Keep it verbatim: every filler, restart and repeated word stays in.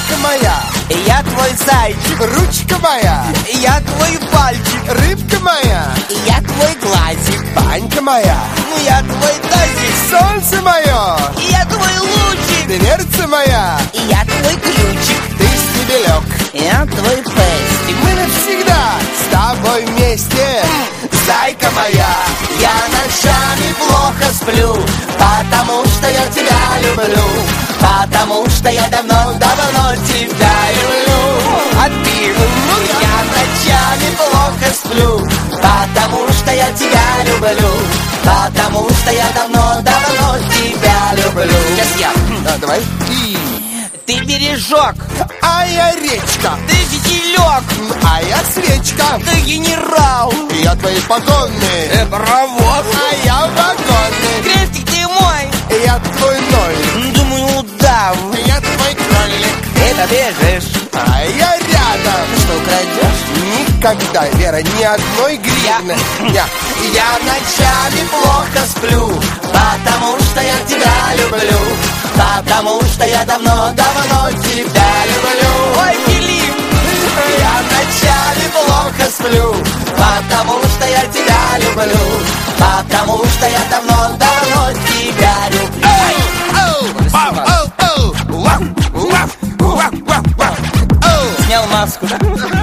Зайка моя, я твой зайчик, ручка моя, я твой пальчик, рыбка моя, я твой глазик, банька моя, я твой тазик, солнце мое, я твой лучик, дверца моя, я твой ключик, ты стебелек, я твой пестик. мы навсегда с тобой вместе. Зайка моя, я ночами плохо сплю, потому что я тебя люблю, потому что я давно-давно тебя люблю. А ты, ну Я ночами плохо сплю, потому что я тебя люблю, потому что я давно-давно тебя люблю. Сейчас я. А, давай. И. Ты бережок, А я речка, ты фитилек, а я свечка, ты генерал, я твой погонный, ты паровоз, а я вагонный, крестик ты мой, я твой ноль, думаю, удав, я твой кролик, ты побежишь, а я рядом. что крадешь? Никогда, Вера, ни одной гривны. Я, Я ночами плохо сплю, потому что я тебя люблю, потому что я давно-давно тебя люблю. Ой, Филипп! Я ночами плохо сплю, потому что я тебя люблю, потому что я давно-давно тебя люблю. Оу, оу, оу, вау, вау, вау, вау, вау, оу. Снял маску, да?